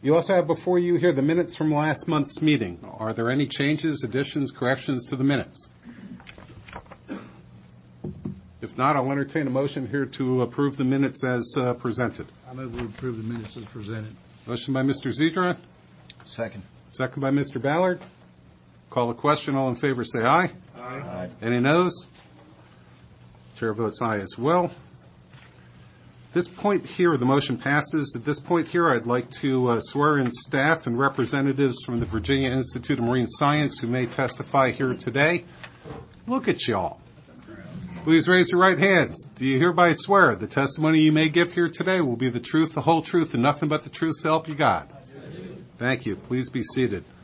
You also have before you here the minutes from last month's meeting. Are there any changes, additions, corrections to the minutes? If not, I'll entertain a motion here to approve the minutes as presented. I move we approve the minutes as presented. Motion by Mr. Zedron. Second. Second by Mr. Ballard. Call a question. All in favor say aye. Aye. Any noes? Chair votes aye as well. This point here, the motion passes. At this point here, I'd like to swear in staff and representatives from the Virginia Institute of Marine Science who may testify here today. Look at y'all. Please raise your right hands. Do you hereby swear the testimony you may give here today will be the truth, the whole truth, and nothing but the truth, so help you God? Thank you. Please be seated.